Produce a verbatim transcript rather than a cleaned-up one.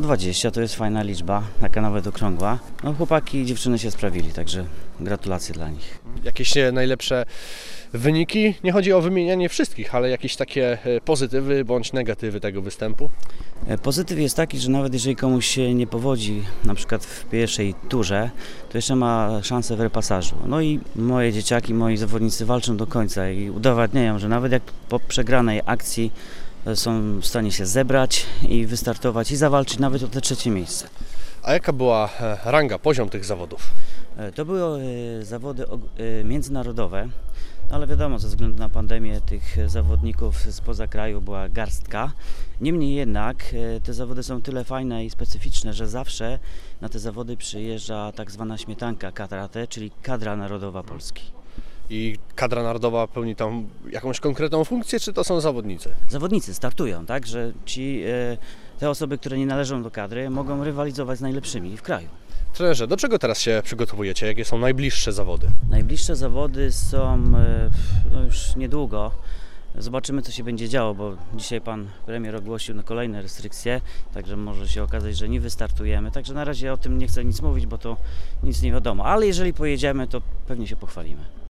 dwadzieścia to jest fajna liczba, taka nawet okrągła. No, chłopaki i dziewczyny się sprawili, także gratulacje dla nich. Jakieś e, najlepsze wyniki? Nie chodzi o wymienianie wszystkich, ale jakieś takie e, pozytywy bądź negatywy tego występu? E, Pozytyw jest taki, że nawet jeżeli komuś się nie powodzi, na przykład w pierwszej turze, to jeszcze ma szansę w repasażu. No i moje dzieciaki, moi zawodnicy walczą do końca i udowadniają, że nawet jak po przegranej akcji są w stanie się zebrać i wystartować i zawalczyć nawet o te trzecie miejsce. A jaka była e, ranga, poziom tych zawodów? E, To były e, zawody og- e, międzynarodowe, no ale wiadomo, ze względu na pandemię tych zawodników spoza kraju była garstka. Niemniej jednak e, te zawody są tyle fajne i specyficzne, że zawsze na te zawody przyjeżdża tak zwana śmietanka karate, czyli kadra narodowa Polski. I kadra narodowa pełni tam jakąś konkretną funkcję, czy to są zawodnicy? Zawodnicy startują, tak, że ci, e, te osoby, które nie należą do kadry, mogą rywalizować z najlepszymi w kraju. Trenerze, do czego teraz się przygotowujecie? Jakie są najbliższe zawody? Najbliższe zawody są e, no już niedługo. Zobaczymy, co się będzie działo, bo dzisiaj pan premier ogłosił na kolejne restrykcje, także może się okazać, że nie wystartujemy. Także na razie o tym nie chcę nic mówić, bo to nic nie wiadomo. Ale jeżeli pojedziemy, to pewnie się pochwalimy.